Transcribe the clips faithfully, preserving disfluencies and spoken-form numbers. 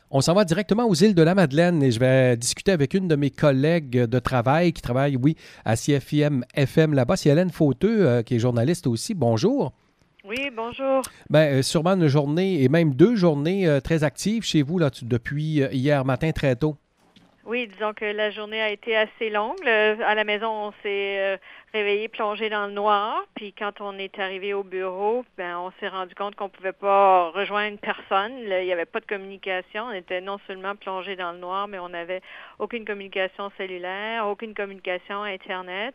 On s'en va directement aux îles de la Madeleine et je vais discuter avec une de mes collègues de travail qui travaille, oui, à C F I M F M là-bas. C'est Hélène Fauteux, euh, qui est journaliste aussi. Bonjour. Oui, bonjour. Bien, euh, sûrement une journée et même deux journées euh, très actives chez vous là, tu- depuis euh, hier matin très tôt. Oui, disons que la journée a été assez longue. Le- à la maison, on s'est euh, réveillé, plongé dans le noir. Puis quand on est arrivé au bureau, ben on s'est rendu compte qu'on pouvait pas rejoindre personne. Là, il n'y avait pas de communication. On était non seulement plongé dans le noir, mais on n'avait aucune communication cellulaire, aucune communication Internet.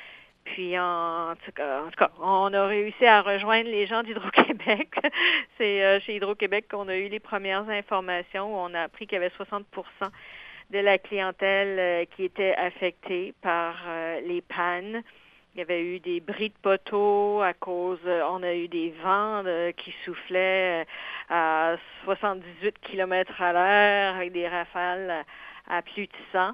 Puis en, tout cas, en tout cas, on a réussi à rejoindre les gens d'Hydro-Québec. C'est euh, chez Hydro-Québec qu'on a eu les premières informations où on a appris qu'il y avait soixante pour cent de la clientèle euh, qui était affectée par euh, les pannes. Il y avait eu des bris de poteaux à cause, euh, on a eu des vents euh, qui soufflaient euh, à soixante-dix-huit kilomètres à l'heure avec des rafales à, à plus de cent.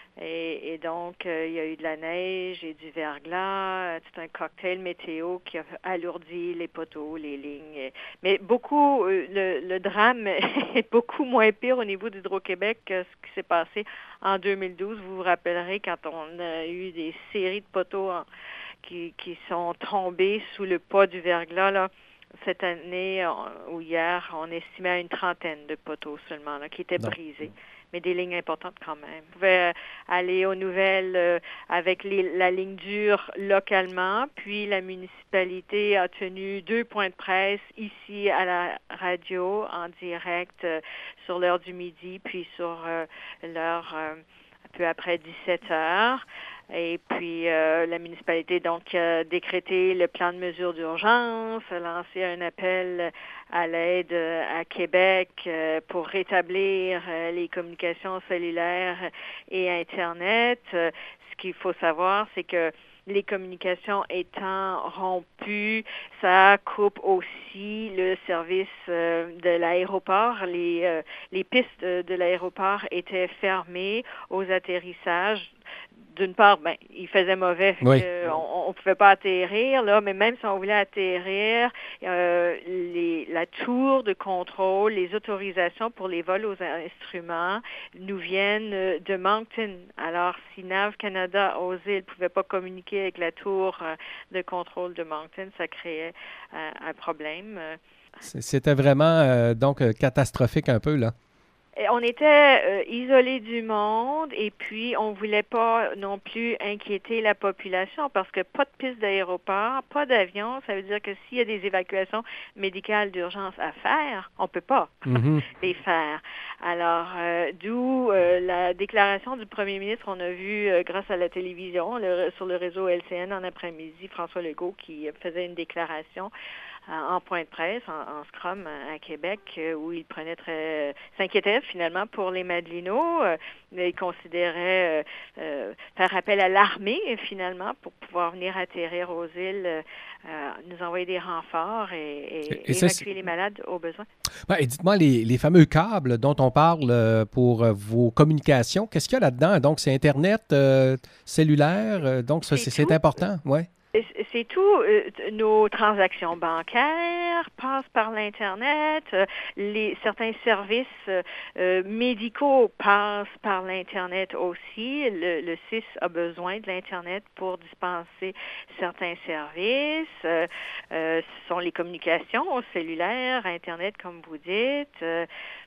Et, et donc, euh, il y a eu de la neige et du verglas, euh, tout un cocktail météo qui a alourdi les poteaux, les lignes. Mais beaucoup, euh, le, le drame est beaucoup moins pire au niveau d'Hydro-Québec que ce qui s'est passé en deux mille douze. Vous vous rappellerez quand on a eu des séries de poteaux en- qui, qui sont tombés sous le poids du verglas, là. Cette année on- ou hier, on estimait à une trentaine de poteaux seulement là, qui étaient Non. brisés, mais des lignes importantes quand même. On pouvait euh, aller aux nouvelles euh, avec les, la ligne dure localement, puis la municipalité a tenu deux points de presse ici à la radio en direct euh, sur l'heure du midi, puis sur euh, l'heure euh, un peu après dix-sept heures. Et puis, euh, la municipalité donc a décrété le plan de mesures d'urgence, a lancé un appel à l'aide euh, à Québec euh, pour rétablir euh, les communications cellulaires et Internet. Euh, ce qu'il faut savoir, c'est que les communications étant rompues, ça coupe aussi le service euh, de l'aéroport. Les, euh, les pistes de, de l'aéroport étaient fermées aux atterrissages. D'une part, ben, il faisait mauvais, fait Oui. que on, on pouvait pas atterrir là, mais même si on voulait atterrir, euh, les, la tour de contrôle, les autorisations pour les vols aux instruments nous viennent euh, de Moncton. Alors, si Nav Canada osait, ne pouvait pas communiquer avec la tour euh, de contrôle de Moncton, ça créait euh, un problème. Euh, C- C'était vraiment euh, donc euh, catastrophique un peu, là. Et on était euh, isolés du monde et puis on voulait pas non plus inquiéter la population parce que pas de piste d'aéroport, pas d'avion, ça veut dire que s'il y a des évacuations médicales d'urgence à faire, on peut pas Mhm. les faire. Alors, euh, d'où euh, la déclaration du premier ministre, on a vu euh, grâce à la télévision, le- sur le réseau L C N en après-midi, François Legault qui faisait une déclaration euh, en point de presse, en, en scrum à, à Québec, euh, où il prenait très, s'inquiétait finalement pour les Madelinots. Euh, il considérait euh, euh, faire appel à l'armée finalement pour pouvoir venir atterrir aux îles, euh, euh, nous envoyer des renforts et, Et, et et ça, c'est- évacuer les malades au besoin. Ben, et dites-moi, les, les fameux câbles dont on parle euh, pour euh, vos communications, qu'est-ce qu'il y a là-dedans? Donc, c'est Internet, euh, cellulaire, euh, donc ça, C'est c'est c'est tout. important, oui. C'est tout. Euh, nos transactions bancaires passent par l'Internet. Euh, les, certains services euh, euh, médicaux passent par l'Internet aussi. Le, le C I S a besoin de l'Internet pour dispenser certains services. Euh, euh, ce sont les communications cellulaires, Internet, comme vous dites. Euh,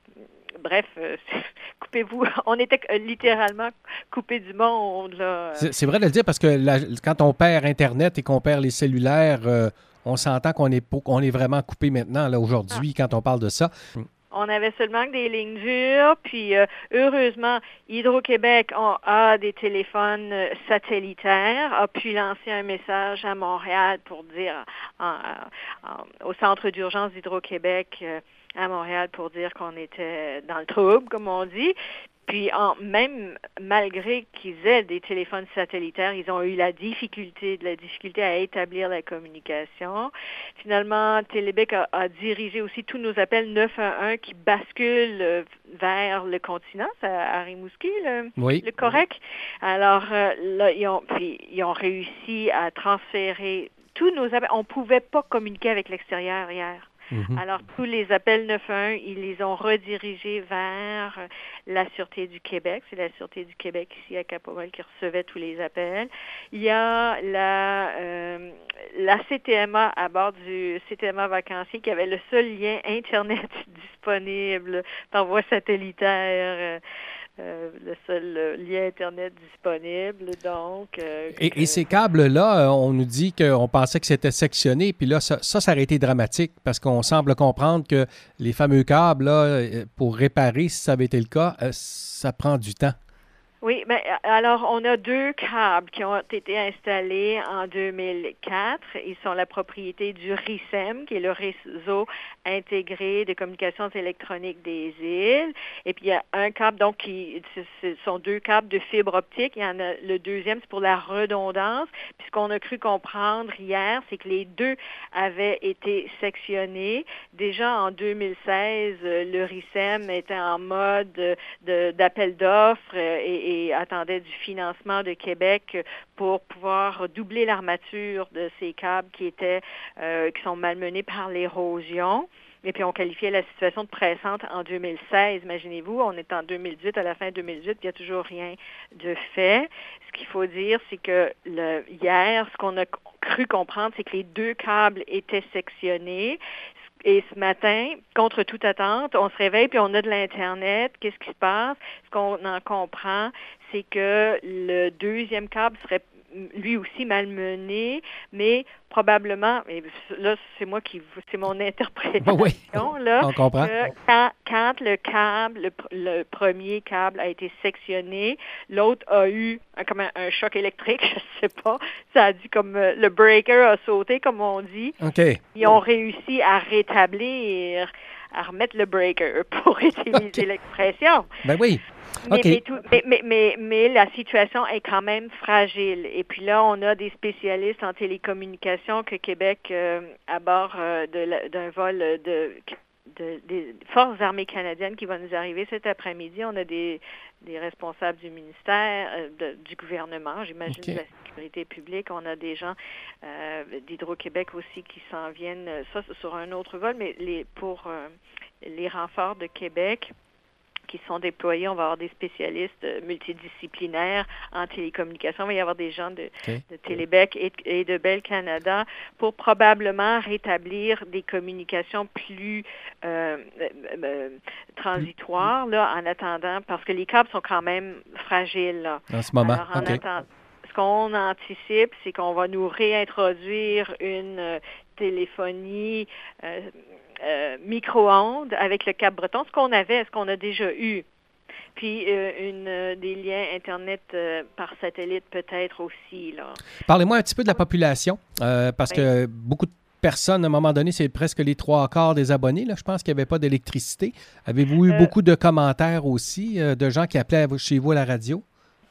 bref, euh, coupez-vous. On était euh, littéralement coupés du monde, là. C'est c'est vrai de le dire parce que la- quand on perd Internet et qu'on perd les cellulaires, euh, on s'entend qu'on est, po- qu'on est vraiment coupé maintenant, là, Ah. aujourd'hui, quand on parle de ça. On avait seulement que des lignes dures, puis euh, heureusement, Hydro-Québec a, a des téléphones euh, satellitaires, a pu lancer un message à Montréal pour dire, en- en- au centre d'urgence d'Hydro-Québec euh, à Montréal pour dire qu'on était dans le trouble, comme on dit. Puis en, même malgré qu'ils aient des téléphones satellitaires, ils ont eu la difficulté, de la difficulté à établir la communication. Finalement, Télébec a, a dirigé aussi tous nos appels neuf un un qui basculent euh, vers le continent, à, à Rimouski, le, Oui. le correct. Alors euh, là, ils ont, puis, ils ont réussi à transférer tous nos appels. On ne pouvait pas communiquer avec l'extérieur hier. Mm-hmm. Alors, tous les appels neuf un un, ils les ont redirigés vers la Sûreté du Québec. C'est la Sûreté du Québec ici à Cap-Aurel qui recevait tous les appels. Il y a la, euh, la C T M A à bord du C T M A vacancier qui avait le seul lien Internet disponible par voie satellitaire. Euh, Euh, le seul euh, lien Internet disponible, donc... Euh, et, que... et ces câbles-là, euh, on nous dit qu'on pensait que c'était sectionné, puis là, ça, ça, ça aurait été dramatique, parce qu'on semble comprendre que les fameux câbles, là, pour réparer, si ça avait été le cas, euh, ça prend du temps. Oui, mais alors on a deux câbles qui ont été installés en deux mille quatre. Ils sont la propriété du R I C E M, qui est le réseau intégré de communications électroniques des îles. Et puis il y a un câble, donc qui ce sont deux câbles de fibre optique. Il y en a le deuxième, c'est pour la redondance. Puis ce qu'on a cru comprendre hier, c'est que les deux avaient été sectionnés. Déjà en deux mille seize, le R I C E M était en mode de, d'appel d'offres et et attendait du financement de Québec pour pouvoir doubler l'armature de ces câbles qui étaient euh, qui sont malmenés par l'érosion. Et puis, on qualifiait la situation de pressante en deux mille seize. Imaginez-vous, on est en deux mille dix-huit, à la fin deux mille dix-huit, il n'y a toujours rien de fait. Ce qu'il faut dire, c'est que le, hier, ce qu'on a cru comprendre, c'est que les deux câbles étaient sectionnés. Et ce matin, contre toute attente, on se réveille puis on a de l'Internet. Qu'est-ce qui se passe? Ce qu'on en comprend, c'est que le deuxième câble serait lui aussi malmené, mais probablement, et là, c'est moi qui, c'est mon interprétation, oui, là, on comprend. que quand, quand le câble, le, le premier câble a été sectionné, l'autre a eu un, comme un, un choc électrique, je sais pas, ça a dit comme euh, le breaker a sauté, comme on dit. OK. Ils ont réussi à rétablir, à remettre le breaker, pour utiliser okay. l'expression. Ben oui. Mais, okay. mais, tout, mais, mais, mais, mais la situation est quand même fragile. Et puis là, on a des spécialistes en télécommunications que Québec, euh, à bord euh, de, d'un vol de, de, des Forces armées canadiennes qui va nous arriver cet après-midi, on a des, des responsables du ministère, euh, de, du gouvernement, j'imagine, okay. de la sécurité publique. On a des gens euh, d'Hydro-Québec aussi qui s'en viennent, ça sur un autre vol, mais les, pour euh, les renforts de Québec qui sont déployés. On va avoir des spécialistes multidisciplinaires en télécommunication. Il va y avoir des gens de, okay. de Télébec et, et de Bell Canada pour probablement rétablir des communications plus euh, euh, transitoires là, en attendant, parce que les câbles sont quand même fragiles. Là. En ce moment, Alors, en okay. attendant, ce qu'on anticipe, c'est qu'on va nous réintroduire une euh, téléphonie euh, Euh, micro-ondes avec le Cap Breton, ce qu'on avait, ce qu'on a déjà eu. Puis euh, une, euh, des liens Internet euh, par satellite peut-être aussi. Là. Parlez-moi un petit peu de la population, euh, parce oui. que beaucoup de personnes, à un moment donné, c'est presque les trois quarts des abonnés. Là, je pense qu'il n'y avait pas d'électricité. Avez-vous eu euh, beaucoup de commentaires aussi, euh, de gens qui appelaient chez vous à la radio?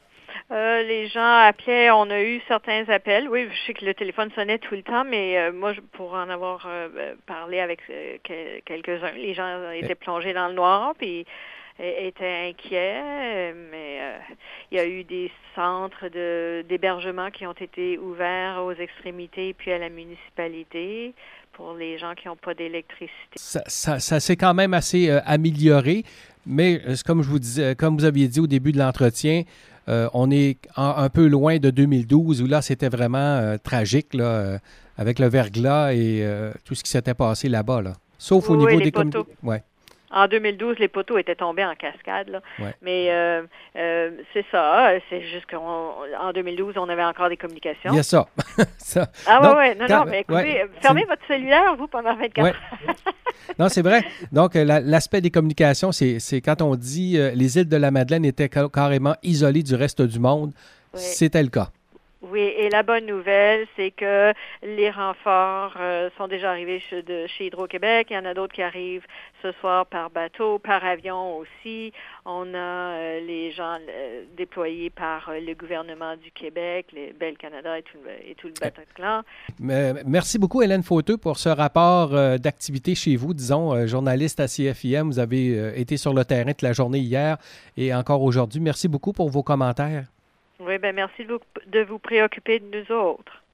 Euh, les gens appelaient, on a eu certains appels. Oui, je sais que le téléphone sonnait tout le temps, mais euh, moi, je, pour en avoir euh, parlé avec euh, que, quelques-uns, les gens étaient plongés dans le noir, puis euh, étaient inquiets. Mais euh, il y a eu des centres de, d'hébergement qui ont été ouverts aux extrémités, puis à la municipalité, pour les gens qui n'ont pas d'électricité. Ça, ça, ça s'est quand même assez euh, amélioré, mais euh, comme je vous disais, comme vous aviez dit au début de l'entretien, Euh, on est en, un peu loin de deux mille douze où là, c'était vraiment euh, tragique là, euh, avec le verglas et euh, tout ce qui s'était passé là-bas. Là. Sauf oui, au niveau oui, des communautés. Ouais. En deux mille douze, les poteaux étaient tombés en cascade. Là. Ouais. Mais euh, euh, c'est ça. C'est juste qu'en deux mille douze, on avait encore des communications. Il y a ça. ça. Ah oui, oui. Non, quand, non, mais écoutez, ouais, fermez votre cellulaire, vous, pendant vingt-quatre ouais. heures. Non, c'est vrai. Donc, la, l'aspect des communications, c'est, c'est quand on dit euh, les îles de la Madeleine étaient ca- carrément isolées du reste du monde, oui. C'était le cas. Oui, et la bonne nouvelle, c'est que les renforts euh, sont déjà arrivés chez, de, chez Hydro-Québec. Il y en a d'autres qui arrivent ce soir par bateau, par avion aussi. On a euh, les gens euh, déployés par euh, le gouvernement du Québec, les Bell Canada et tout, et tout le Bataclan. Mais, merci beaucoup, Hélène Fauteux, pour ce rapport euh, d'activité chez vous. Disons, euh, journaliste à C F I M, vous avez euh, été sur le terrain toute la journée hier et encore aujourd'hui. Merci beaucoup pour vos commentaires. Oui, bien merci de vous, de vous préoccuper de nous autres.